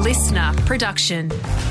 listener production.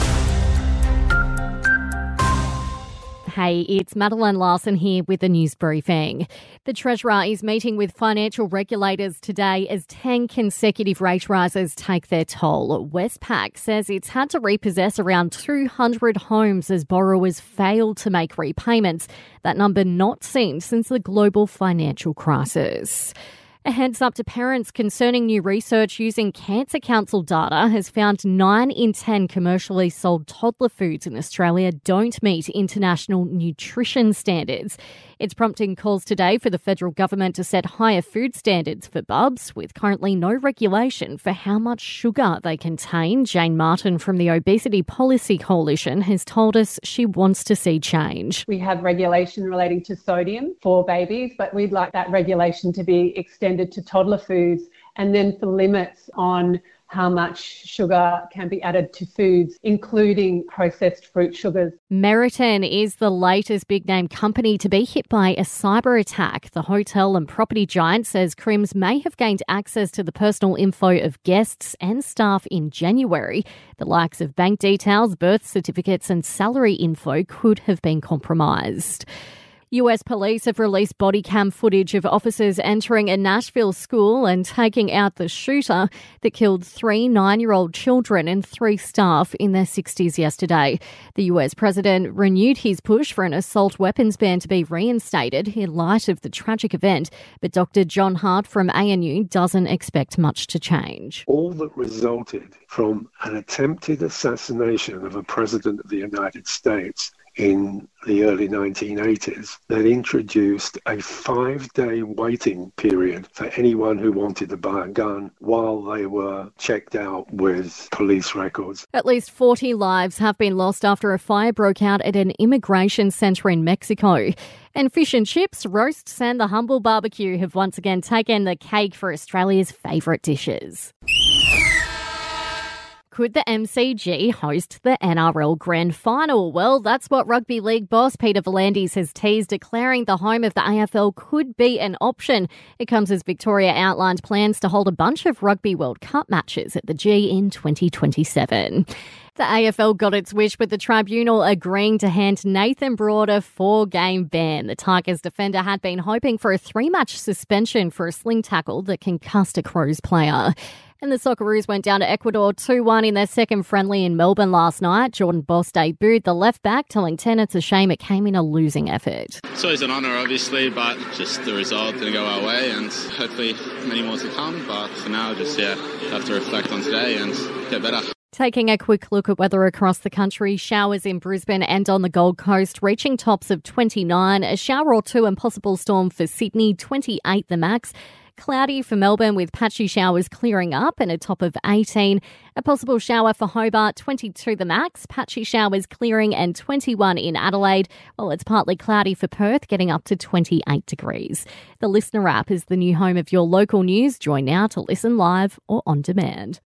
Hey, it's Madeline Larson here with the news briefing. The Treasurer is meeting with financial regulators today as 10 consecutive rate rises take their toll. Westpac says it's had to repossess around 200 homes as borrowers failed to make repayments, that number not seen since the global financial crisis. A heads up to parents concerning new research using Cancer Council data has found 9 in 10 commercially sold toddler foods in Australia don't meet international nutrition standards. It's prompting calls today for the federal government to set higher food standards for bubs, with currently no regulation for how much sugar they contain. Jane Martin from the Obesity Policy Coalition has told us she wants to see change. We have regulation relating to sodium for babies, but we'd like that regulation to be extended to toddler foods, and then for limits on how much sugar can be added to foods, including processed fruit sugars. Meriton is the latest big-name company to be hit by a cyber attack. The hotel and property giant says crims may have gained access to the personal info of guests and staff in January. The likes of bank details, birth certificates and salary info could have been compromised. US police have released body cam footage of officers entering a Nashville school and taking out the shooter that killed 3 9-year-old children and 3 staff in their 60s yesterday. The US president renewed his push for an assault weapons ban to be reinstated in light of the tragic event, but Dr. John Hart from ANU doesn't expect much to change. All that resulted from an attempted assassination of a president of the United States in the early 1980s that introduced a 5-day waiting period for anyone who wanted to buy a gun while they were checked out with police records. At least 40 lives have been lost after a fire broke out at an immigration centre in Mexico. And fish and chips, roasts and the humble barbecue have once again taken the cake for Australia's favourite dishes. Could the MCG host the NRL Grand Final? Well, that's what Rugby League boss Peter V'landys has teased, declaring the home of the AFL could be an option. It comes as Victoria outlined plans to hold a bunch of Rugby World Cup matches at the G in 2027. The AFL got its wish with the tribunal agreeing to hand Nathan Broad a 4-game ban. The Tigers defender had been hoping for a 3-match suspension for a sling tackle that concussed a Crows player. And the Socceroos went down to Ecuador 2-1 in their second friendly in Melbourne last night. Jordan Boss debuted the left-back, telling Ten it's a shame it came in a losing effort. It's always an honour, obviously, but just the result didn't go our way, and hopefully many more to come. But for now, just have to reflect on today and get better. Taking a quick look at weather across the country, showers in Brisbane and on the Gold Coast reaching tops of 29, a shower or two and possible storm for Sydney, 28 the max. Cloudy for Melbourne with patchy showers clearing up and a top of 18. A possible shower for Hobart, 22 the max. Patchy showers clearing and 21 in Adelaide. While it's partly cloudy for Perth, getting up to 28 degrees. The Listener app is the new home of your local news. Join now to listen live or on demand.